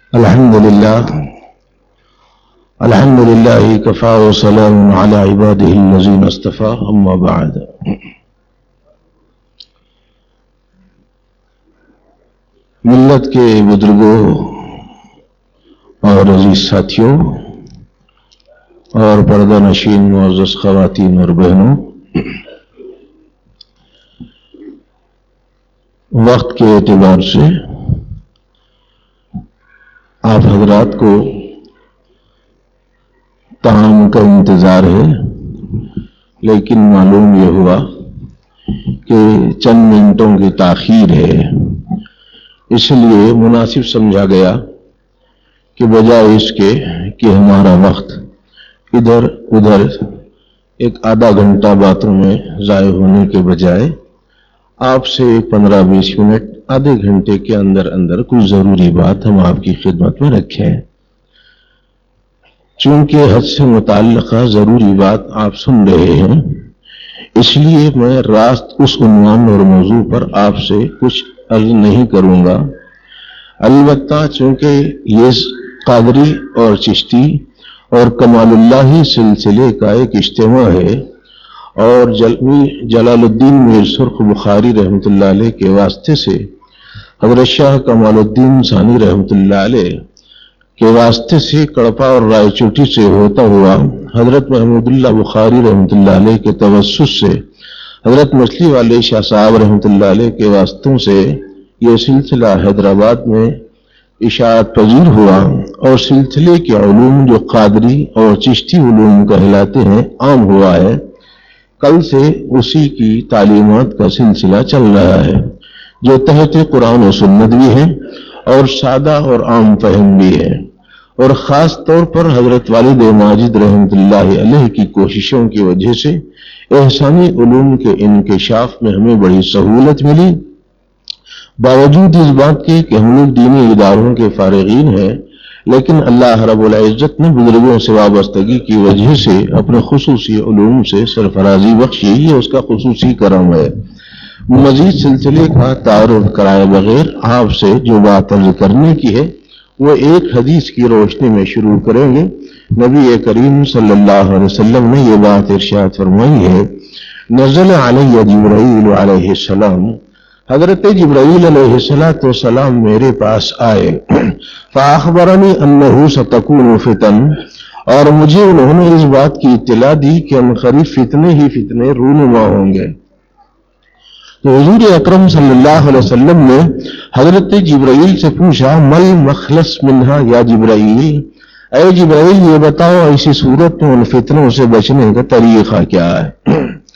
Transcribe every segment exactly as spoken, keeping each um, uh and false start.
الحمد لله الحمد لله كفى وسلام على عباده الذين اصطفى اما بعد. ملت کے بزرگوں اور عزیز ساتھیوں اور پردہ نشین معزز خواتین اور بہنوں، وقت کے اعتبار سے آپ حضرات کو طعام کا انتظار ہے، لیکن معلوم یہ ہوا کہ چند منٹوں کی تاخیر ہے، اس لیے مناسب سمجھا گیا کہ بجائے اس کے کہ ہمارا وقت ادھر ادھر ایک آدھا گھنٹہ باتوں میں ضائع ہونے کے بجائے آپ سے ایک پندرہ بیس منٹ آدھے گھنٹے کے اندر اندر کچھ ضروری بات ہم آپ کی خدمت میں رکھیں. چونکہ حج سے متعلقہ ضروری بات آپ سن رہے ہیں، اس لیے میں راست اس عنوان اور موضوع پر آپ سے کچھ عرض نہیں کروں گا. البتہ چونکہ یہ قادری اور چشتی اور کمال اللہ سلسلے کا ایک اجتماع ہے اور جلال الدین میر سرخ بخاری رحمۃ اللہ علیہ کے واسطے سے حضرت شاہ کمال الدین ثانی رحمۃ اللہ علیہ کے واسطے سے کڑپا اور رائے چوٹی سے ہوتا ہوا حضرت محمود اللہ بخاری رحمۃ اللہ علیہ کے توسط سے حضرت مچھلی والے شاہ صاحب رحمۃ اللہ علیہ کے واسطوں سے یہ سلسلہ حیدرآباد میں اشاعت پذیر ہوا اور سلسلے کے علوم جو قادری اور چشتی علوم کہلاتے ہیں عام ہوا ہے. کل سے اسی کی تعلیمات کا سلسلہ چل رہا ہے جو تحت قرآن و سنت بھی ہے اور سادہ اور عام فہم بھی ہے، اور خاص طور پر حضرت والد ماجد رحمۃ اللہ علیہ کی کوششوں کی وجہ سے احسانی علوم کے انکشاف میں ہمیں بڑی سہولت ملی. باوجود اس بات کے کہ ہم لوگ دینی اداروں کے فارغین ہیں، لیکن اللہ رب العزت نے بزرگوں سے وابستگی کی وجہ سے اپنے خصوصی علوم سے سرفرازی بخشی، یہ اس کا خصوصی کرم ہے. مزید سلسلے کا تعارف کرائے بغیر آپ سے جو بات عرض کرنے کی ہے وہ ایک حدیث کی روشنی میں شروع کریں گے. نبی کریم صلی اللہ علیہ وسلم نے یہ بات ارشاد فرمائی ہے، نزل علی جبرائیل علیہ السلام، حضرت جبرائیل علیہ السلام میرے پاس آئے، فاخبرنی انہ ستکون فتن، اور مجھے انہوں نے اس بات کی اطلاع دی کہ عنقریب فتنے ہی فتنے رونما ہوں گے. تو حضور اکرم صلی اللہ علیہ وسلم نے حضرت جبرائیل سے پوچھا، مل مخلص منہا یا جبرائیل، اے جبرائیل یہ بتاؤ ایسی صورت میں ان فتنوں سے بچنے کا طریقہ کیا ہے؟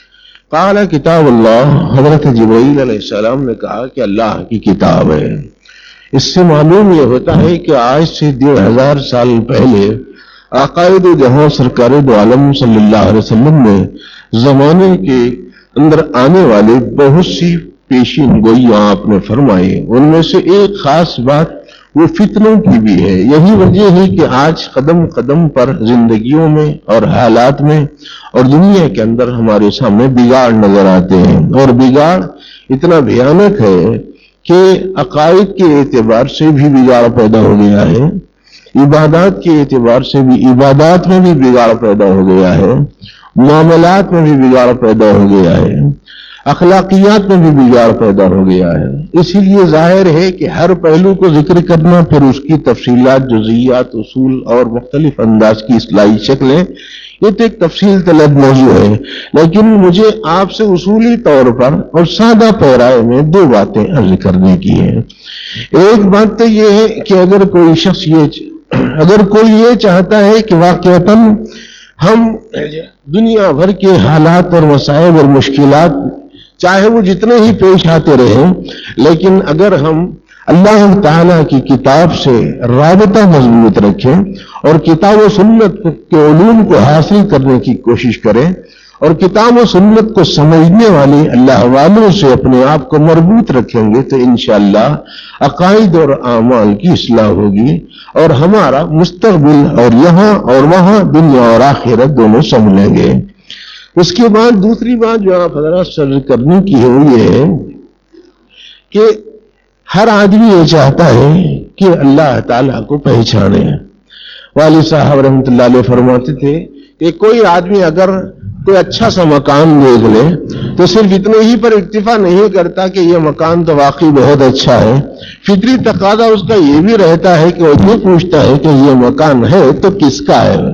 قال کتاب اللہ، حضرت جبرائیل علیہ السلام نے کہا کہ اللہ کی کتاب ہے. اس سے معلوم یہ ہوتا ہے کہ آج سے ڈیڑھ ہزار سال پہلے عقائد جہاں سرکار دو عالم صلی اللہ علیہ وسلم نے زمانے کے اندر آنے والے بہت سی پیشین گوئیاں آپ نے فرمائی. ان میں سے ایک خاص بات وہ فتنوں کی بھی ہے. یہی وجہ ہے کہ آج قدم قدم پر زندگیوں میں اور حالات میں اور دنیا کے اندر ہمارے سامنے بگاڑ نظر آتے ہیں، اور بگاڑ اتنا بھیانک ہے کہ عقائد کے اعتبار سے بھی بگاڑ پیدا ہو گیا ہے، عبادات کے اعتبار سے بھی عبادات میں بھی بگاڑ پیدا ہو گیا ہے، معاملات میں بھی بگاڑ پیدا ہو گیا ہے، اخلاقیات میں بھی بگاڑ پیدا ہو گیا ہے. اسی لیے ظاہر ہے کہ ہر پہلو کو ذکر کرنا، پھر اس کی تفصیلات، جزئیات، اصول اور مختلف انداز کی اصلاحی شکلیں، یہ تو ایک تفصیل طلب موضوع ہے. لیکن مجھے آپ سے اصولی طور پر اور سادہ پیرائے میں دو باتیں عرض کرنے کی ہیں. ایک بات تو یہ ہے کہ اگر کوئی شخص یہ اگر کوئی یہ چاہتا ہے کہ واقعتاً ہم دنیا بھر کے حالات اور مسائل اور مشکلات چاہے وہ جتنے ہی پیش آتے رہیں، لیکن اگر ہم اللہ تعالیٰ کی کتاب سے رابطہ مضبوط رکھیں اور کتاب و سنت کے علوم کو حاصل کرنے کی کوشش کریں اور کتاب و سنت کو سمجھنے والے اللہ والوں سے اپنے آپ کو مربوط رکھیں گے تو انشاءاللہ عقائد اور اعمال کی اصلاح ہوگی اور ہمارا مستقبل اور یہاں اور وہاں دنیا اور آخرت دونوں سنبھلیں گے. اس کے بعد دوسری بات جو آپ حضرات سے کرنے کی ہے وہ یہ ہے کہ ہر آدمی یہ چاہتا ہے کہ اللہ تعالیٰ کو پہچانے. والد صاحب رحمۃ اللہ علیہ فرماتے تھے کہ کوئی آدمی اگر کوئی اچھا سا مکان دیکھ لے تو صرف اتنے ہی پر اکتفا نہیں کرتا کہ یہ مکان تو واقعی بہت اچھا ہے، فطری تقاضا اس کا یہ بھی رہتا ہے کہ وہ یہ پوچھتا ہے کہ یہ مکان ہے تو کس کا ہے.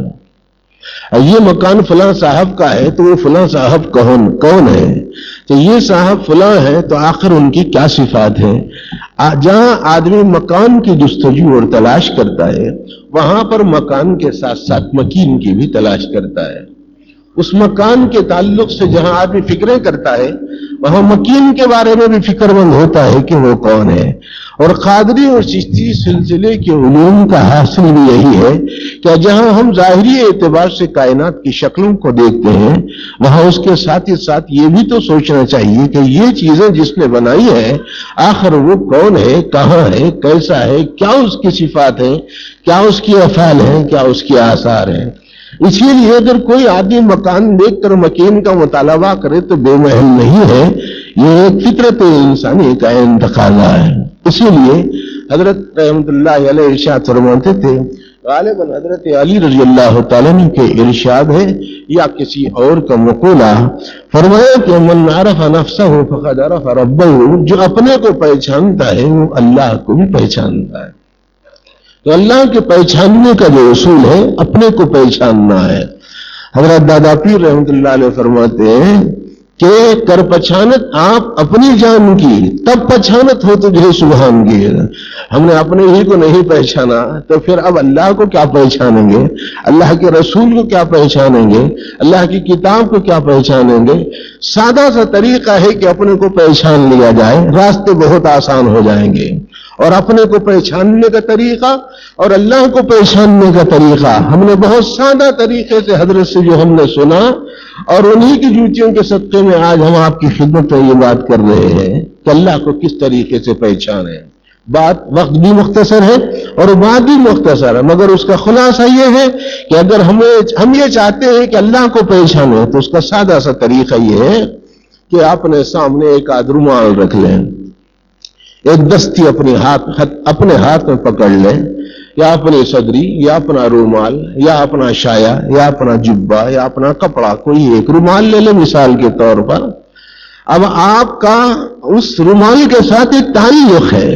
یہ مکان فلاں صاحب کا ہے تو وہ فلاں صاحب کون کون ہے؟ تو یہ صاحب فلاں ہے تو آخر ان کی کیا صفات ہیں؟ جہاں آدمی مکان کی جستجو اور تلاش کرتا ہے وہاں پر مکان کے ساتھ ساتھ مکین کی بھی تلاش کرتا ہے. اس مکان کے تعلق سے جہاں آدمی فکریں کرتا ہے وہاں مکین کے بارے میں بھی فکر مند ہوتا ہے کہ وہ کون ہے. اور قادری اور چشتی سلسلے کے علوم کا حاصل بھی یہی ہے کہ جہاں ہم ظاہری اعتبار سے کائنات کی شکلوں کو دیکھتے ہیں وہاں اس کے ساتھ ہی ساتھ یہ بھی تو سوچنا چاہیے کہ یہ چیزیں جس نے بنائی ہے آخر وہ کون ہے، کہاں ہے، کیسا ہے، کیا اس کی صفات ہیں، کیا اس کی افعال ہیں، کیا اس کی آثار ہیں. اسی لیے اگر کوئی آدمی مکان دیکھ کر مکین کا مطالبہ کرے تو بے محل نہیں ہے، یہ ایک فطرت انسانی کا تقاضا ہے. اسی لیے حضرت رحمت اللہ علیہ ارشاد فرماتے تھے، غالباً حضرت علی رضی اللہ تعالیٰ عنہ کے ارشاد ہے یا کسی اور کا مقولہ، فرمایا کہ من عرف نفسہ فقد عرف ربہ، جو اپنے کو پہچانتا ہے وہ اللہ کو بھی پہچانتا ہے. تو اللہ کے پہچاننے کا جو اصول ہے اپنے کو پہچاننا ہے. حضرت دادا پیر رحمت اللہ علیہ فرماتے ہیں کہ کر پہچانت آپ اپنی جان کی تب پہچانت ہو تجھے سبحان کی. ہم نے اپنے ہی کو نہیں پہچانا تو پھر اب اللہ کو کیا پہچانیں گے، اللہ کے رسول کو کیا پہچانیں گے، اللہ کی کتاب کو کیا پہچانیں گے. سادہ سا طریقہ ہے کہ اپنے کو پہچان لیا جائے، راستے بہت آسان ہو جائیں گے. اور اپنے کو پہچاننے کا طریقہ اور اللہ کو پہچاننے کا طریقہ ہم نے بہت سادہ طریقے سے حضرت سے جو ہم نے سنا اور انہی کی جوتیوں کے صدقے میں آج ہم آپ کی خدمت میں یہ بات کر رہے ہیں کہ اللہ کو کس طریقے سے پہچانے. بات وقت بھی مختصر ہے اور بات بھی مختصر ہے، مگر اس کا خلاصہ یہ ہے کہ اگر ہمیں ہم یہ چاہتے ہیں کہ اللہ کو پہچانے تو اس کا سادہ سا طریقہ یہ ہے کہ اپنے سامنے ایک آدھ رومال رکھ لیں، ایک دستی اپنے ہاتھ اپنے ہاتھ میں پکڑ لیں، یا اپنی صدری یا اپنا رومال یا اپنا شایا یا اپنا جبہ یا اپنا کپڑا، کوئی ایک رومال لے لیں مثال کے طور پر. اب آپ کا اس رومال کے ساتھ ایک تعلق ہے،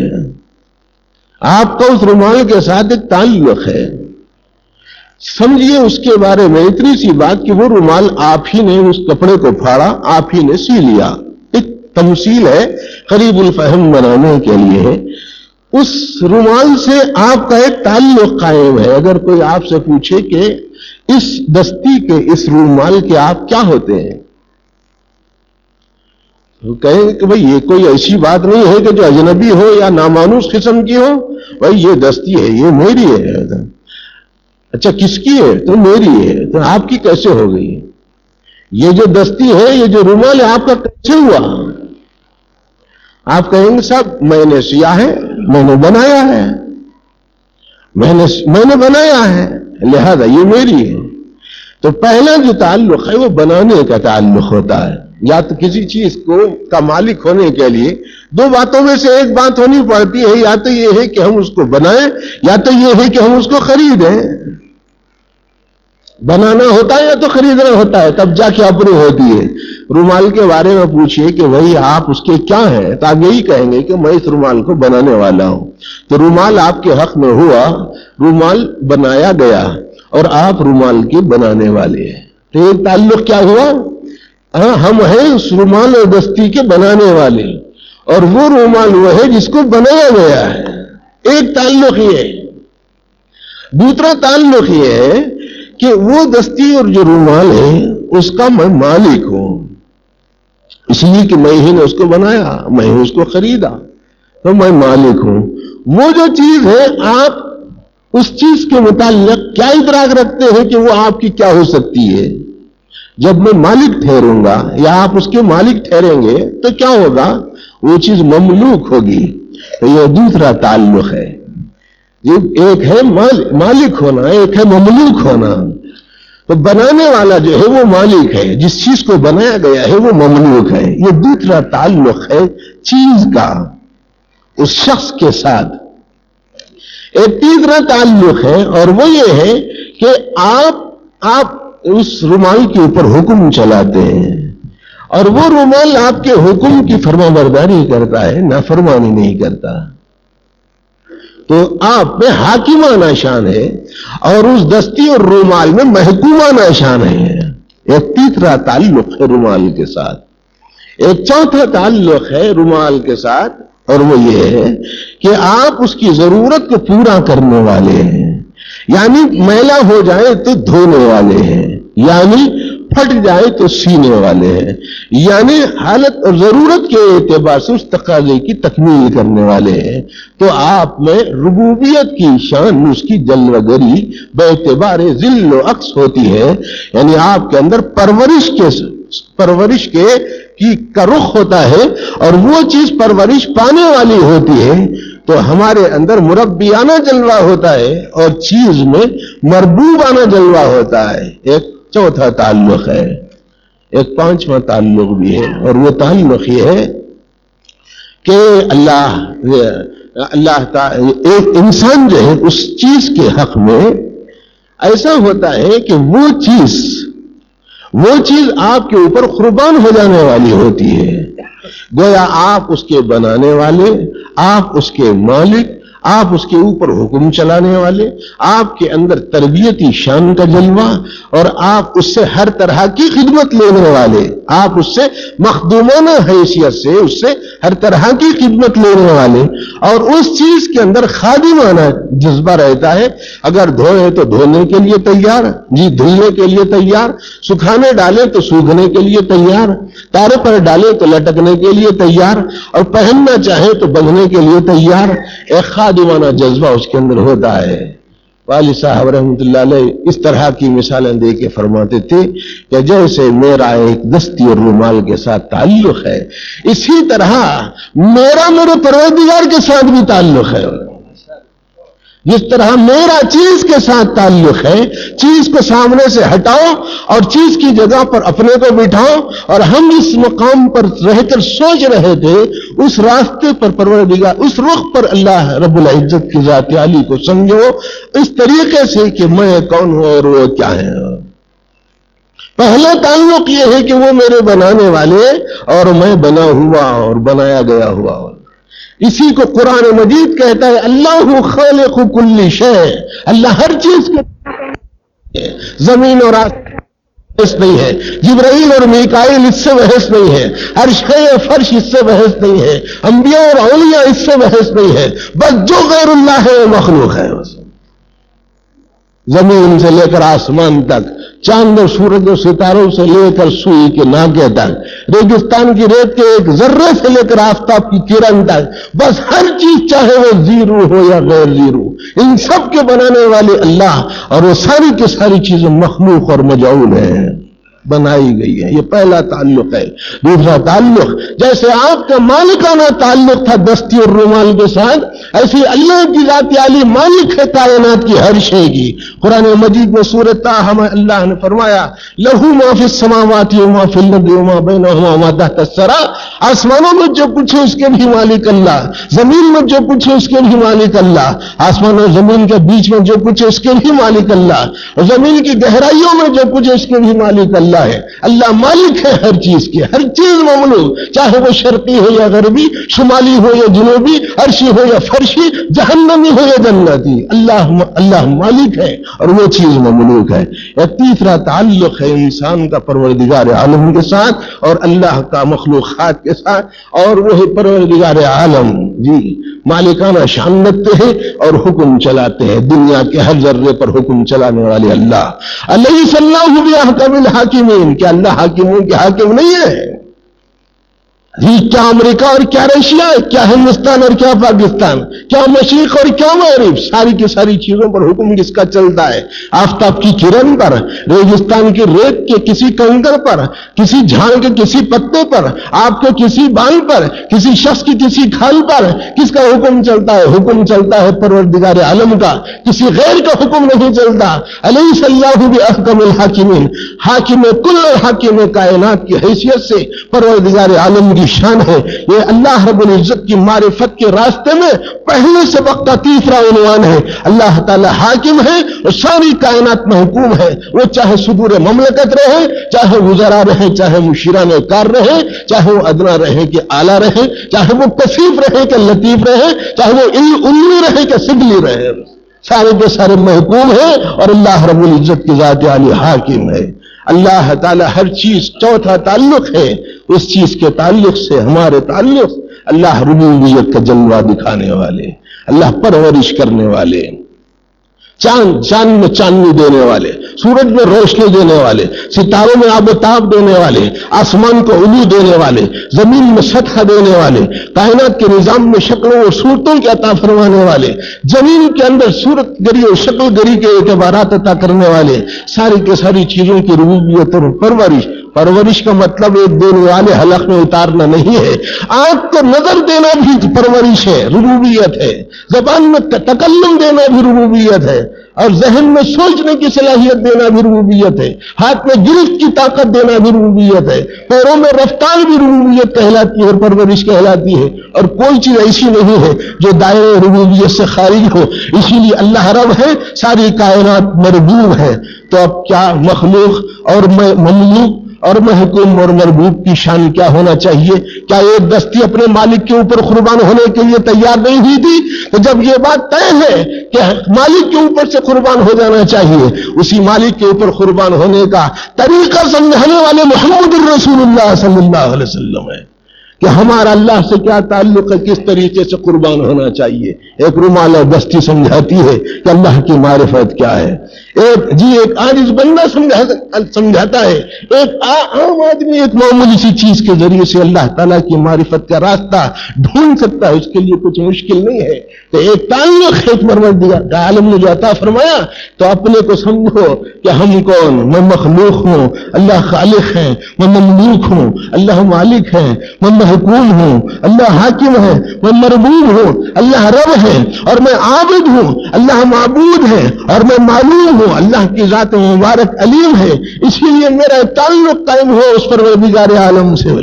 آپ کا اس رومال کے ساتھ ایک تعلق ہے. سمجھیے اس کے بارے میں اتنی سی بات کہ وہ رومال آپ ہی نے اس کپڑے کو پھاڑا، آپ ہی نے سی لیا. ایک تمثیل ہے قریب الفہم بنانے کے لیے. اس رومال سے آپ کا ایک تعلق قائم ہے. اگر کوئی آپ سے پوچھے کہ اس دستی کے اس رومال کے آپ کیا ہوتے ہیں، وہ کہیں کہ بھئی یہ کوئی ایسی بات نہیں ہے کہ جو اجنبی ہو یا نامانوس قسم کی ہو، بھئی یہ دستی ہے، یہ میری ہے. اچھا کس کی ہے؟ تو میری ہے. تو آپ کی کیسے ہو گئی؟ یہ جو دستی ہے، یہ جو رومال ہے، آپ کا کیسے ہوا؟ آپ کہیں گے صاحب میں نے سیا ہے، میں نے بنایا ہے، میں نے میں نے بنایا ہے لہذا یہ میری ہے. تو پہلا جو تعلق ہے وہ بنانے کا تعلق ہوتا ہے. یا تو کسی چیز کو کا مالک ہونے کے لیے دو باتوں میں سے ایک بات ہونی پڑتی ہے، یا تو یہ ہے کہ ہم اس کو بنائیں یا تو یہ ہے کہ ہم اس کو خریدیں. بنانا ہوتا ہے یا تو خریدنا ہوتا ہے، تب جا کے اپنی ہوتی ہے. رومال کے بارے میں پوچھئے کہ بھئی آپ اس کے کیا ہیں، تو آپ یہی کہیں گے کہ میں اس رومال کو بنانے والا ہوں. تو رومال آپ کے حق میں ہوا، رومال بنایا گیا اور آپ رومال کے بنانے والے ہیں. تو ایک تعلق کیا ہوا؟ ہاں ہم ہیں اس رومال اور دستی کے بنانے والے، اور وہ رومال وہ ہے جس کو بنایا گیا ہے. ایک تعلق یہ ہے. دوسرا تعلق یہ ہے کہ وہ دستی اور جو رومال ہے اس کا میں مالک ہوں، اس لیے کہ میں ہی نے اس کو بنایا، میں ہی اس کو خریدا، تو میں مالک ہوں. وہ جو چیز ہے آپ اس چیز کے متعلق کیا ادراک رکھتے ہیں کہ وہ آپ کی کیا ہو سکتی ہے؟ جب میں مالک ٹھہروں گا یا آپ اس کے مالک ٹھہریں گے تو کیا ہوگا؟ وہ چیز مملوک ہوگی. تو یہ دوسرا تعلق ہے. ایک ہے مالک ہونا، ایک ہے مملوک ہونا. تو بنانے والا جو ہے وہ مالک ہے، جس چیز کو بنایا گیا ہے وہ مملوک ہے. یہ دوسرا تعلق ہے چیز کا. اس شخص کے ساتھ. ایک تیسرا تعلق ہے اور وہ یہ ہے کہ آپ آپ اس رومال کے اوپر حکم چلاتے ہیں اور وہ رومال آپ کے حکم کی فرما برداری کرتا ہے، نافرمانی نہیں کرتا. تو آپ میں حاکمانہ شان ہے اور اس دستی اور رومال میں محکومانہ شان ہے. ایک تیسرا تعلق ہے رومال کے ساتھ. ایک چوتھا تعلق ہے رومال کے ساتھ اور وہ یہ ہے کہ آپ اس کی ضرورت کو پورا کرنے والے ہیں، یعنی میلا ہو جائے تو دھونے والے ہیں، یعنی پھٹ جائے تو سینے والے ہیں، یعنی حالت اور ضرورت کے اعتبار سے اس تقاضے کی تکمیل کرنے والے ہیں. تو آپ میں ربوبیت کی شان، اس کی جلوہ گری بے اعتبار ذل و عکس ہوتی ہے. یعنی آپ کے اندر پرورش کے پرورش کے کی کا رخ ہوتا ہے اور وہ چیز پرورش پانے والی ہوتی ہے. تو ہمارے اندر مربیانہ جلوہ ہوتا ہے اور چیز میں مربوبانہ جلوہ ہوتا ہے. ایک چوتھا تعلق ہے. ایک پانچواں تعلق بھی ہے اور وہ تعلق یہ ہے کہ اللہ اللہ تعالی ایک انسان جو ہے اس چیز کے حق میں ایسا ہوتا ہے کہ وہ چیز وہ چیز آپ کے اوپر قربان ہو جانے والی ہوتی ہے. گویا آپ اس کے بنانے والے، آپ اس کے مالک، آپ اس کے اوپر حکم چلانے والے، آپ کے اندر تربیتی شان کا جلوہ اور آپ اس سے ہر طرح کی خدمت لینے والے، آپ اس سے مخدومانہ حیثیت سے اس سے ہر طرح کی خدمت لینے والے اور اس چیز کے اندر خادمانہ جذبہ رہتا ہے. اگر دھوئے تو دھونے کے لیے تیار، جی دھلنے کے لیے تیار، سکھانے ڈالے تو سوکھنے کے لیے تیار، تارے پر ڈالے تو لٹکنے کے لیے تیار اور پہننا چاہے تو بندھنے کے لیے تیار. ایک خادمانہ جذبہ اس کے اندر ہوتا ہے. والد صاحب رحمۃ اللہ علیہ اس طرح کی مثالیں دے کے فرماتے تھے کہ جیسے میرا ایک دستی اور رومال کے ساتھ تعلق ہے، اسی طرح میرا میرے پروردگار کے ساتھ بھی تعلق ہے. جس طرح میرا چیز کے ساتھ تعلق ہے، چیز کو سامنے سے ہٹاؤ اور چیز کی جگہ پر اپنے کو بٹھاؤ. اور ہم اس مقام پر رہ کر سوچ رہے تھے اس راستے پر پروردگار، اس رخ پر اللہ رب العزت کی ذات عالی کو سمجھو اس طریقے سے کہ میں کون ہوں اور وہ کیا ہے. پہلا تعلق یہ ہے کہ وہ میرے بنانے والے اور میں بنا ہوا اور بنایا گیا ہوا. اسی کو قرآن مجید کہتا ہے اللہ خالق کل شے. اللہ ہر چیز کے زمین اور بحث نہیں ہے، جبرائیل اور میکائیل اس سے بحث نہیں ہے، عرش فرش اس سے بحث نہیں ہے، انبیاء اور اولیاء اس سے بحث نہیں ہے. بس جو غیر اللہ ہے وہ مخلوق ہے. زمین سے لے کر آسمان تک، چاند اور سورج اور ستاروں سے لے کر سوئی کے ناکے تک، ریگستان کی ریت کے ایک ذرے سے لے کر آفتاب کی کرن تک، بس ہر چیز چاہے وہ زیرو ہو یا غیر زیرو، ان سب کے بنانے والے اللہ اور وہ ساری کی ساری چیزیں مخلوق اور مجعول ہیں، بنائی گئی ہے. یہ پہلا تعلق ہے. دوسرا تعلق جیسے آپ کا مالکانہ تعلق تھا دستی اور رومال کے ساتھ، ایسی اللہ کی ذات عالی مالک ہے کائنات کی ہر شے کی. قرآن مجید میں سورۃ طٰہٰ میں اللہ نے فرمایا لہو ما فی السماوات وما فی الارض وما بینہما وما تحت الثری. آسمانوں میں جو کچھ ہے اس کے بھی مالک اللہ، زمین میں جو کچھ ہے اس کے بھی مالک اللہ، آسمان اور زمین کے بیچ میں جو کچھ ہے اس کے بھی مالک اللہ، اور زمین کی گہرائیوں میں جو کچھ ہے اس کے بھی مالک اللہ ہے. اللہ مالک ہے ہر چیز کی، ہر چیز مملوک، چاہے وہ شرقی ہو یا غربی، شمالی ہو یا جنوبی، عرشی ہو یا فرشی، جہنمی ہو یا جنتی، اللہ اللہ مالک ہے اور وہ چیز مملوک ہے. یہ تیسرا تعلق ہے انسان کا پروردگار عالم کے ساتھ اور اللہ کا مخلوقات کے ساتھ، اور وہی پروردگار عالم جی مالکانہ شان رکھتے ہیں اور حکم چلاتے ہیں. دنیا کے ہر ذرے پر حکم چلانے والے اللہ. الیس اللہ بأحکم الحاکمین، کیا اللہ حاکموں کے حاکم نہیں ہے؟ جی کیا امریکہ اور کیا رشیا، کیا ہندوستان اور کیا پاکستان، کیا مشرق اور کیا مغرب، ساری کی ساری چیزوں پر حکم کس کا چلتا ہے؟ آفتاب کی کرن پر، ریگستان کی ریت کے کسی کنکر پر، کسی جھاڑ کے کسی پتے پر، آپ کے کسی بال پر، کسی شخص کی کسی کھال پر کس کا حکم چلتا ہے؟ حکم چلتا ہے پروردگار عالم کا، کسی غیر کا حکم نہیں چلتا. الیس اللہ بأحکم الحاکمین، حاکم کل اور حاکم کائنات کی حیثیت سے پروردگار عالم کی کی شان ہے. یہ اللہ رب العزت کی معرفت کے راستے میں پہلے سبق کا تیسرا عنوان ہے. اللہ تعالی حاکم ہے اور ساری کائنات محکوم ہے. وہ چاہے صدور مملکت رہے, چاہے وزراء رہے, چاہے مشیران کار رہے, چاہے وہ ادنا رہے کہ اعلیٰ رہے, چاہے وہ کثیف رہے کہ لطیف رہے, چاہے وہ علوی رہے کہ سگلی رہے, سارے کے سارے محکوم ہیں اور اللہ رب العزت کی ذات عالی حاکم ہے. اللہ تعالی ہر چیز. چوتھا تعلق ہے اس چیز کے تعلق سے ہمارے تعلق, اللہ ربوبیت کا جلوہ دکھانے والے, اللہ پرورش کرنے والے, چاند چاند میں چاندنی دینے والے, سورج میں روشنی دینے والے, ستاروں میں آب و تاب دینے والے, آسمان کو علو دینے والے, زمین میں سطح دینے والے, کائنات کے نظام میں شکلوں اور صورتوں کے عطا فرمانے والے, زمین کے اندر صورت گری اور شکل گری کے اعتبارات عطا کرنے والے, ساری کے ساری چیزوں کی ربوبیت اور پرورش. پرورش کا مطلب ایک دینے والے حلق میں اتارنا نہیں ہے. آنکھ کو نظر دینا بھی پرورش ہے, ربوبیت ہے. زبان میں تکلم دینا بھی ربوبیت ہے, اور ذہن میں سوچنے کی صلاحیت دینا بھی ربوبیت ہے. ہاتھ میں گرفت کی طاقت دینا بھی ربوبیت ہے. پیروں میں رفتار بھی ربوبیت کہلاتی ہے اور پرورش کہلاتی ہے. اور کوئی چیز ایسی نہیں ہے جو دائرے ربوبیت سے خارج ہو. اسی لیے اللہ رب ہے, ساری کائنات مربوب ہے. تو اب کیا مخلوق اور مملوک اور محکوم اور مربوب کی شان کیا ہونا چاہیے؟ کیا ایک دستی اپنے مالک کے اوپر قربان ہونے کے لیے تیار نہیں ہوئی تھی؟ تو جب یہ بات طے ہے کہ مالک کے اوپر سے قربان ہو جانا چاہیے, اسی مالک کے اوپر قربان ہونے کا طریقہ سمجھانے والے محمد الرسول اللہ صلی اللہ علیہ وسلم ہے کہ ہمارا اللہ سے کیا تعلق ہے, کس طریقے سے قربان ہونا چاہیے. ایک رومال اور دستی سمجھاتی ہے کہ اللہ کی معرفت کیا ہے. ایک جی ایک عاجز بندہ سمجھاتا ہے. ایک عام آدمی ایک معمولی سی چیز کے ذریعے سے اللہ تعالیٰ کی معرفت کا راستہ ڈھونڈ سکتا ہے, اس کے لیے کچھ مشکل نہیں ہے. تو ایک تعلق ہے پروردگار کا عالم نے جو عطا فرمایا, تو اپنے کو سمجھو کہ ہم کون, میں مخلوق ہوں, اللہ خالق ہے, میں مملوک ہوں, اللہ مالک ہے, میں محکوم ہوں, اللہ حاکم ہے, میں مربوب ہوں, اللہ رب ہے, اور میں عابد ہوں, اللہ معبود ہے, اور میں معلوم ہوں, اللہ کی ذات مبارک علیم ہے. اسی لیے میرا تعلق قائم ہو اس پروردگار عالم سے.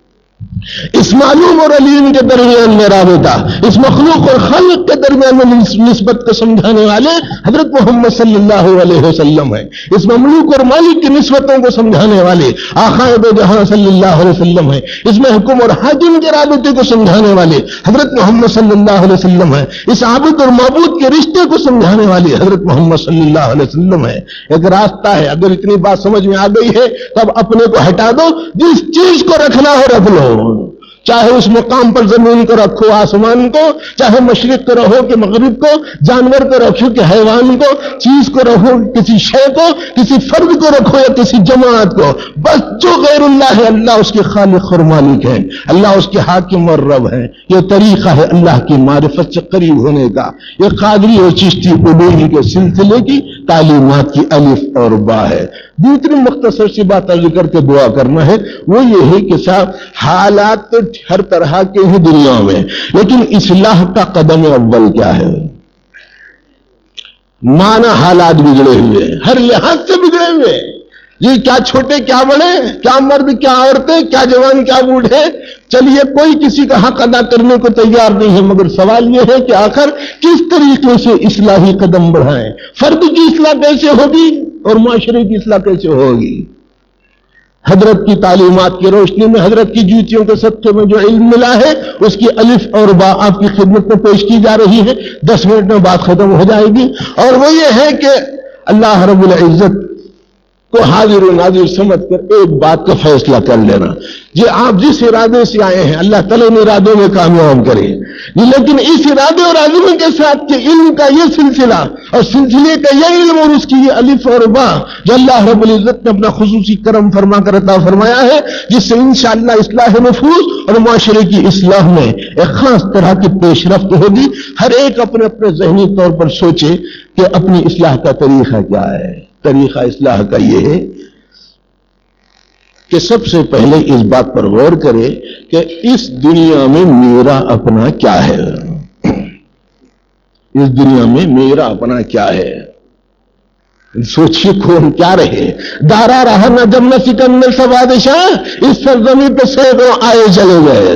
اس معلوم اور علیم کے درمیان میں رابطہ, اس مخلوق اور خالق کے درمیان میں نسبت کو سمجھانے والے حضرت محمد صلی اللہ علیہ وسلم ہیں. اس مملوک اور مالک کی نسبتوں کو سمجھانے والے آقا دو جہاں صلی اللہ علیہ وسلم ہیں. اس محکوم اور حاکم کے رابطے کو سمجھانے والے حضرت محمد صلی اللہ علیہ وسلم ہیں. اس عابد اور معبود کے رشتے کو سمجھانے والے حضرت محمد صلی اللہ علیہ وسلم ہیں. ایک راستہ ہے. اگر اتنی بات سمجھ میں آ گئی ہے تو اب اپنے کو ہٹا دو, جس چیز کو رکھنا ہو رکھ لو, چاہے اس مقام پر زمین کو رکھو, آسمان کو, چاہے مشرق کو رکھو کہ مغرب کو, جانور کو رکھو کہ حیوان کو, چیز کو رکھو کسی شے کو, کسی فرد کو رکھو یا کسی جماعت کو, بس جو غیر اللہ ہے اللہ اس کے خالق اور مالک ہے, اللہ اس کے حاکم اور رب ہے. یہ طریقہ ہے اللہ کی معرفت سے قریب ہونے کا. یہ قادری اور چشتی علوم کے سلسلے کی تعلیمات کی الف اور با ہے. دوسری مختصر سی بات ذکر کے دعا کرنا ہے, وہ یہ ہے کہ صاحب حالات تو ہر طرح کے ہی دنیا میں, لیکن اصلاح کا قدم اول کیا ہے؟ مانا حالات بگڑے ہوئے, ہر لحاظ سے بگڑے ہوئے. یہ کیا چھوٹے کیا بڑے, کیا مرد کیا عورتیں, کیا جوان کیا بوڑھے, چلیے کوئی کسی کا حق ادا کرنے کو تیار نہیں ہے, مگر سوال یہ ہے کہ آخر کس طریقے سے اصلاحی قدم بڑھائیں. فرد کی اصلاح کیسے ہوگی اور معاشرے کی اصلاح کیسے ہوگی؟ حضرت کی تعلیمات کی روشنی میں, حضرت کی جوتیوں کے صدقے میں جو علم ملا ہے اس کی الف اور با آپ کی خدمت میں پیش کی جا رہی ہے. دس منٹ میں بات ختم ہو جائے گی, اور وہ یہ ہے کہ اللہ رب العزت کو حاضر و ناظر سمجھ کر ایک بات کا فیصلہ کر لینا. یہ آپ جس ارادے سے آئے ہیں اللہ تعالیٰ نے ارادوں میں کامیاب کرے, لیکن اس ارادے اور عزم کے ساتھ کہ علم کا یہ سلسلہ اور سلسلے کا یہ علم اور اس کی یہ الف اور با جو اللہ رب العزت نے اپنا خصوصی کرم فرما کر عطا فرمایا ہے, جس سے انشاءاللہ اصلاح نفوس اور معاشرے کی اصلاح میں ایک خاص طرح کی پیش رفت ہوگی. ہر ایک اپنے اپنے ذہنی طور پر سوچے کہ اپنی اصلاح کا طریقہ کیا ہے. طریقہ اصلاح کا یہ ہے کہ سب سے پہلے اس بات پر غور کرے کہ اس دنیا میں میرا اپنا کیا ہے. اس دنیا میں میرا اپنا کیا ہے. سوچیے کون کیا رہے. دارا رہا نہ جب نہ سکندر سا بادشاہ، اس سرزمین پہ سینکڑوں آئے چلے گئے.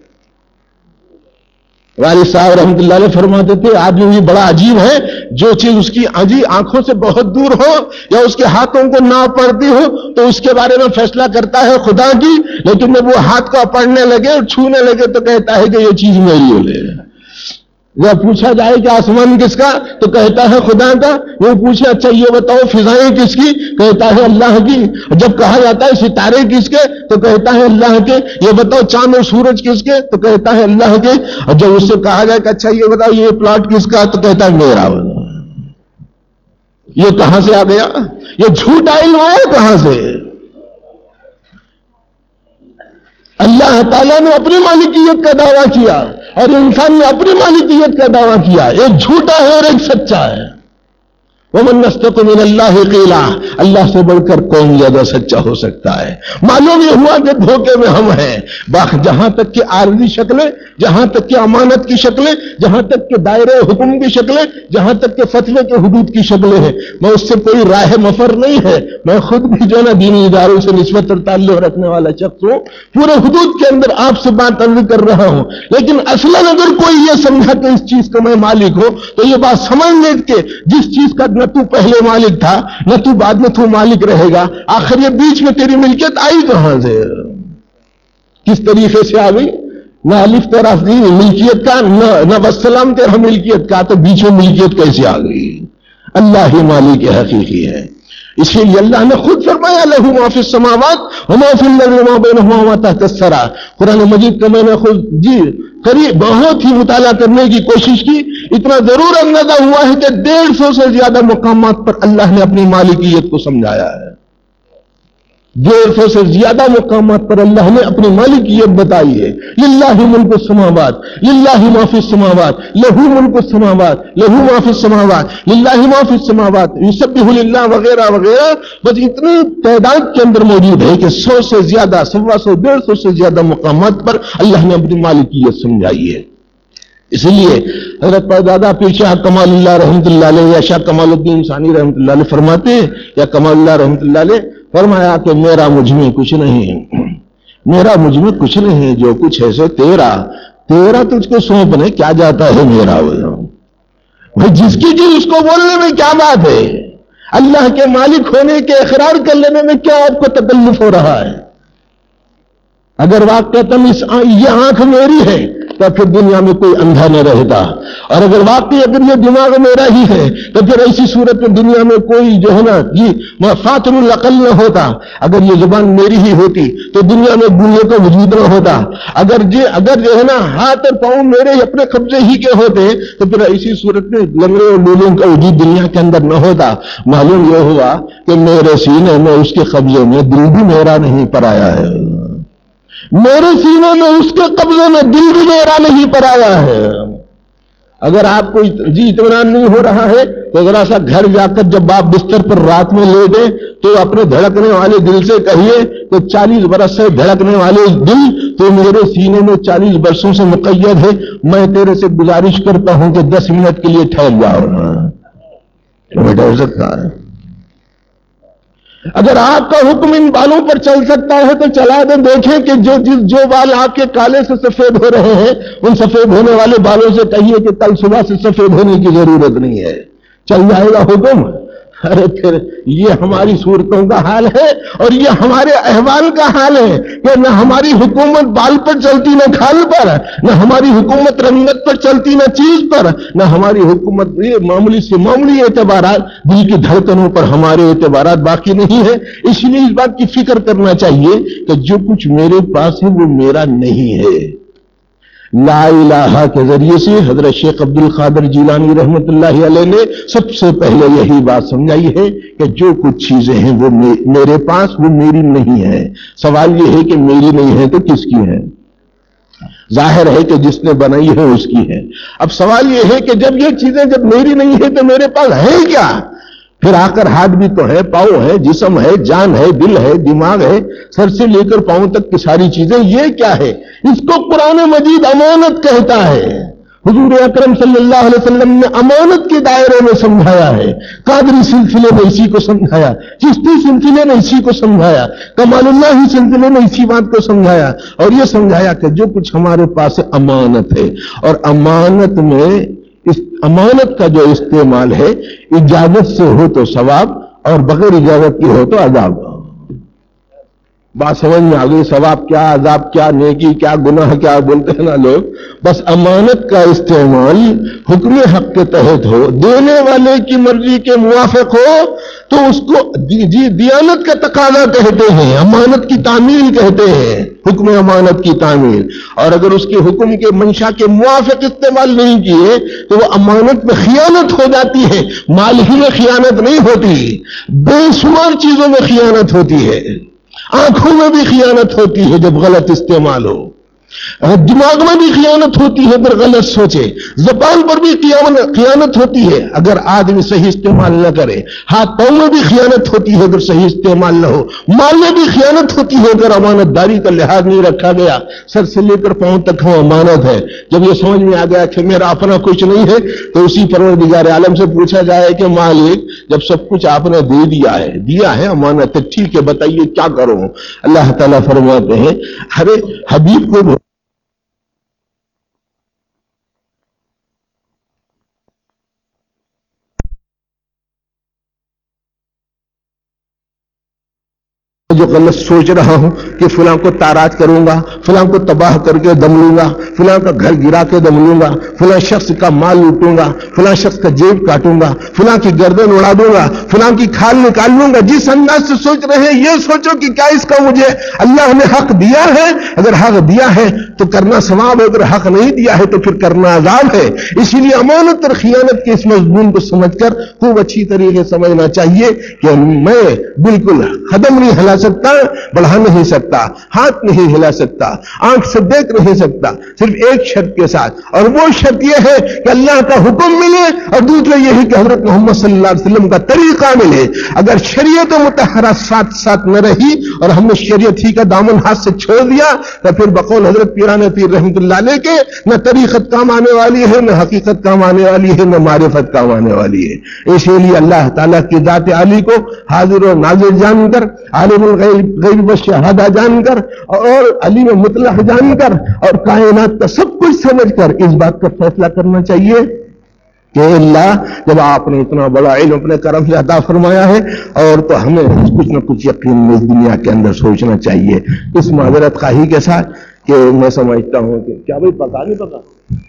والد صاحب رحمۃ اللہ علیہ فرماتے تھے آدمی بھی بڑا عجیب ہے، جو چیز اس کی عجیب آنکھوں سے بہت دور ہو یا اس کے ہاتھوں کو نہ پڑتی ہو تو اس کے بارے میں فیصلہ کرتا ہے خدا کی، لیکن جب وہ ہاتھ کو پڑھنے لگے اور چھونے لگے تو کہتا ہے کہ یہ چیز میری ہو لے. جب پوچھا جائے کہ آسمان کس کا تو کہتا ہے خدا کا. وہ پوچھے اچھا یہ بتاؤ فضائیں کس کی، کہتا ہے اللہ کی. جب کہا جاتا ہے ستارے کس کے تو کہتا ہے اللہ کے. یہ بتاؤ چاند اور سورج کس کے تو کہتا ہے اللہ کے. اور جب اس سے کہا جائے کہ اچھا یہ بتاؤ یہ پلاٹ کس کا تو کہتا ہے میرا. یہ کہاں سے آ گیا؟ یہ جھوٹا علم ہے کہاں سے؟ اللہ تعالیٰ نے اپنی مالکیت کا دعویٰ کیا اور انسان نے اپنی مالکیت کا دعویٰ کیا. ایک جھوٹا ہے اور ایک سچا ہے. وَمَنْ أَصْدَقُ مِنَ اللَّهِ قِيلًا، اللہ سے بڑھ کر کون زیادہ سچا ہو سکتا ہے؟ معلوم یہ ہوا کہ دھوکے میں ہم ہیں. باقی جہاں تک کہ عارضی شکلیں، جہاں تک کہ امانت کی شکلیں، جہاں تک کہ دائرے حکم کی شکلیں، جہاں تک کہ فتوے کے حدود کی شکلیں ہیں، میں اس سے کوئی راہ مفر نہیں ہے. میں خود بھی جو ہے نا دینی اداروں سے نسبت اور تعلق رکھنے والا شخص ہوں. پورے حدود کے اندر آپ سے بات عرض کر رہا ہوں. لیکن اصلاً اگر کوئی یہ سمجھا کہ اس چیز کا میں مالک ہوں تو یہ بات سمجھ لے کہ جس چیز کا نہ تو پہلے مالک تھا نہ تو بعد میں تو مالک رہے گا، آخر یہ بیچ میں تیری ملکیت آئی کہاں سے؟ کس طریقے سے آ گئی؟ نہ الف تیرا ملکیت کا نہ وسلام تیرا ملکیت کا، تو بیچ میں ملکیت کیسے آ گئی؟ اللہ ہی مالک حقیقی ہے. اسی لیے اللہ نے خود فرمایا لہ ما فی السماوات وما فی الارض وما بینہما وما تحت الثری. قرآن مجید کا میں نے خود جی قریب بہت ہی مطالعہ کرنے کی کوشش کی. اتنا ضرور اندازہ ہوا ہے کہ ڈیڑھ سو سے زیادہ مقامات پر اللہ نے اپنی مالکیت کو سمجھایا ہے. ڈیڑھ سو سے زیادہ مقامات پر اللہ نے اپنی مالکیت بتائی ہے. للہ ملک السماوات للہ ما فی السماوات لہ ملک السماوات لہ ما فی السماوات للہ ما فی السماوات یسبح للہ وغیرہ وغیرہ. بس اتنی تعداد کے اندر موجود ہے کہ سو سے زیادہ سوا سو ڈیڑھ سو سے زیادہ مقامات پر اللہ نے اپنی مالکیت سمجھائی ہے. اس لیے حضرت پردادا پیر شاہ کمال اللہ رحمۃ اللہ علیہ یا شاہ کمال الدین ثانی رحمۃ اللہ علیہ فرماتے ہیں یا کمال اللہ رحمۃ اللہ علیہ فرمایا کہ میرا مجھ میں کچھ نہیں، میرا مجھ میں کچھ نہیں، جو کچھ ہے سو تیرا. تیرا تجھ کو سونپنے کیا جاتا ہے میرا؟ بھائی جس کی چیز اس کو بولنے میں کیا بات ہے؟ اللہ کے مالک ہونے کے اقرار کر لینے میں کیا آپ کو تکلف ہو رہا ہے؟ اگر واقعتاً اس یہ آنکھ میری ہے تو پھر دنیا میں کوئی اندھا نہ رہتا، اور اگر واقعی اگر یہ دماغ میرا ہی ہے تو پھر ایسی صورت میں دنیا میں کوئی جو ہے نا جی فاتر العقل نہ ہوتا. اگر یہ زبان میری ہی ہوتی تو دنیا میں گوئے کا وجود نہ ہوتا. اگر جی اگر جو ہے نا ہاتھ اور پاؤں میرے اپنے قبضے ہی کے ہوتے تو پھر ایسی صورت میں لنگڑے اور لولوں کا وجود دنیا کے اندر نہ ہوتا. معلوم یہ ہوا کہ میرے سینے میں اس کے قبضے میں دل بھی میرا نہیں پرایا ہے، میرے سینے میں اس کے قبضے میں دل بھی میرا نہیں پرایا ہے. اگر آپ کو جی اطمینان نہیں ہو رہا ہے تو ذرا سا گھر جا کر جب آپ بستر پر رات میں لیٹے تو اپنے دھڑکنے والے دل سے کہیے کہ چالیس برس سے دھڑکنے والے دل تو میرے سینے میں چالیس برسوں سے مقید ہے. میں تیرے سے گزارش کرتا ہوں کہ دس منٹ کے لیے ٹھہر جاؤ. بیٹا ہو سکتا ہے اگر آپ کا حکم ان بالوں پر چل سکتا ہے تو چلا دیں. دیکھیں کہ جو جو بال آپ کے کالے سے سفید ہو رہے ہیں ان سفید ہونے والے بالوں سے کہیے کہ کل صبح سے سفید ہونے کی ضرورت نہیں ہے، چل جائے گا حکم. ارے پھر یہ ہماری صورتوں کا حال ہے اور یہ ہمارے احوال کا حال ہے کہ نہ ہماری حکومت بال پر چلتی نہ کھال پر، نہ ہماری حکومت رنگت پر چلتی نہ چیز پر، نہ ہماری حکومت یہ معمولی سے معمولی اعتبارات دل کی دھڑکنوں پر ہمارے اعتبارات باقی نہیں ہے. اس لیے اس بات کی فکر کرنا چاہیے کہ جو کچھ میرے پاس ہے وہ میرا نہیں ہے. لا الہ کے ذریعے سے حضرت شیخ عبد القادر جیلانی رحمت اللہ علیہ نے سب سے پہلے یہی بات سمجھائی ہے کہ جو کچھ چیزیں ہیں وہ میرے پاس وہ میری نہیں ہے. سوال یہ ہے کہ میری نہیں ہے تو کس کی ہے؟ ظاہر ہے کہ جس نے بنائی ہے اس کی ہے. اب سوال یہ ہے کہ جب یہ چیزیں جب میری نہیں ہے تو میرے پاس ہے کیا؟ پھر آ کر ہاتھ بھی تو ہے، پاؤں ہے، جسم ہے، جان ہے، دل ہے، دماغ ہے، سر سے لے کر پاؤں تک کی ساری چیزیں، یہ کیا ہے؟ اس کو قرآن مجید امانت کہتا ہے. حضور اکرم صلی اللہ علیہ وسلم نے امانت کے دائرے میں سمجھایا ہے، قادری سلسلے میں اسی کو سمجھایا، چشتی سلسلے میں اسی کو سمجھایا، کمال اللہ سلسلے میں اسی بات کو سمجھایا، اور یہ سمجھایا کہ جو کچھ ہمارے پاس امانت ہے، اور امانت میں اس امانت کا جو استعمال ہے اجازت سے ہو تو ثواب، اور بغیر اجازت کی ہو تو عذاب۔ بات سمجھ میں آ گئی؟ ثواب کیا، عذاب کیا، نیکی کیا، گناہ کیا بولتے ہیں نا لوگ۔ بس امانت کا استعمال حکم حق کے تحت ہو، دینے والے کی مرضی کے موافق ہو، تو اس کو جی دیانت کا تقاضا کہتے ہیں، امانت کی تعمیل کہتے ہیں، حکم امانت کی تعمیل۔ اور اگر اس کے حکم کے منشا کے موافق استعمال نہیں کیے تو وہ امانت میں خیانت ہو جاتی ہے۔ مال ہی میں خیانت نہیں ہوتی، بے شمار چیزوں میں خیانت ہوتی ہے۔ آنکھوں میں بھی خیانت ہوتی ہے جب غلط استعمال ہو، دماغ میں بھی خیانت ہوتی ہے اگر غلط سوچے، زبان پر بھی خیانت ہوتی ہے اگر آدمی صحیح استعمال نہ کرے، ہاتھ پاؤں میں بھی خیانت ہوتی ہے اگر صحیح استعمال نہ ہو، مال میں بھی خیانت ہوتی ہے اگر امانت داری کا لحاظ نہیں رکھا گیا۔ سر سے لے کر پاؤں تک ہم امانت ہے۔ جب یہ سمجھ میں آ گیا کہ میرا اپنا کچھ نہیں ہے تو اسی پروردگار عالم سے پوچھا جائے کہ مالک جب سب کچھ آپ نے دے دیا ہے دیا ہے امانت ہے، ٹھیک ہے بتائیے کیا کروں؟ اللہ تعالیٰ فرماتے ہیں ارے حبیب کو جو غلط سوچ رہا ہوں کہ فلاں کو تاراج کروں گا، فلاں کو تباہ کر کے دم لوں گا، فلاں کا گھر گرا کے دم لوں گا، فلاں شخص کا مال لوٹوں گا، فلاں شخص کا جیب کاٹوں گا، فلاں کی گردن اڑا دوں گا، فلاں کی کھال نکال لوں گا، جس انداز سے سوچ رہے ہیں یہ سوچو کہ کیا اس کا مجھے اللہ نے حق دیا ہے؟ اگر حق دیا ہے تو کرنا ثواب ہے، اگر حق نہیں دیا ہے تو پھر کرنا عذاب ہے۔ اسی لیے امانت اور خیانت کے اس مضمون کو سمجھ کر خوب اچھی طریقے سمجھنا چاہیے کہ میں بالکل قدم نہیں ہلا سکتا، بڑھا نہیں سکتا، ہاتھ نہیں ہلا سکتا، آنکھ سے دیکھ نہیں سکتا، صرف ایک شرط کے ساتھ، اور وہ شرط یہ ہے کہ اللہ کا حکم ملے، اور دوسرا یہ ہے کہ حضرت محمد صلی اللہ علیہ وسلم کا طریقہ ملے۔ اگر شریعت مطہرہ ساتھ ساتھ نہ رہی اور ہم نے شریعت ہی کا دامن ہاتھ سے چھوڑ دیا تو پھر بقول حضرت پیران پیر رحمۃ اللہ علیہ کے نہ طریقت کام آنے والی ہے، نہ حقیقت کام آنے والی ہے، نہ معرفت کام آنے والی ہے۔ اسی لیے اللہ تعالیٰ کی ذات عالی کو حاضر و ناظر جان کر، عالم الغیب غیب و شہادہ جان کر، اور علیم مطلق جان کر، اور کائنات کا سب کچھ سمجھ کر اس بات کا فیصلہ کرنا چاہیے کہ اللہ جب آپ نے اتنا بڑا علم اپنے کرم سے عطا فرمایا ہے اور تو ہمیں کچھ نہ کچھ یقین اس دنیا کے اندر سوچنا چاہیے، اس معذرت خواہی کے ساتھ کہ میں سمجھتا ہوں کہ کیا بھائی پکا نہیں پکا؟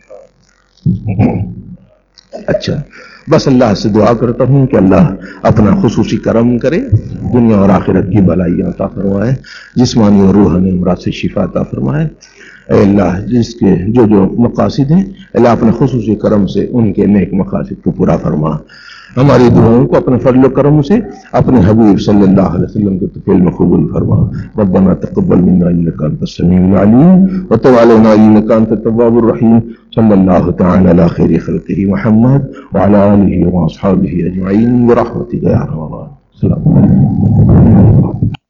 اچھا، بس اللہ سے دعا کرتا ہوں کہ اللہ اپنا خصوصی کرم کرے، دنیا اور آخرت کی بھلائیاں عطا فرمائے، جسمانی اور روحانی امراض سے شفا عطا فرمائے۔ اے اللہ جس کے جو جو مقاصد ہیں اللہ اپنے خصوصی کرم سے ان کے نیک مقاصد کو پورا فرما، ہماری دعاؤں کو اپنے فضل و کرم سے اپنے حبیب صلی اللہ علیہ وسلم کے طفیل میں قبول فرما۔ ربنا تقبل منا انک انت السمیع العلیم وتب علینا انک انت التواب الرحیم۔ صلی اللہ تعالی علی خیر خلقہ محمد وعلی آلہ واصحابہ اجمعین برحمتک یا ارحم الراحمین۔ السلام علیکم۔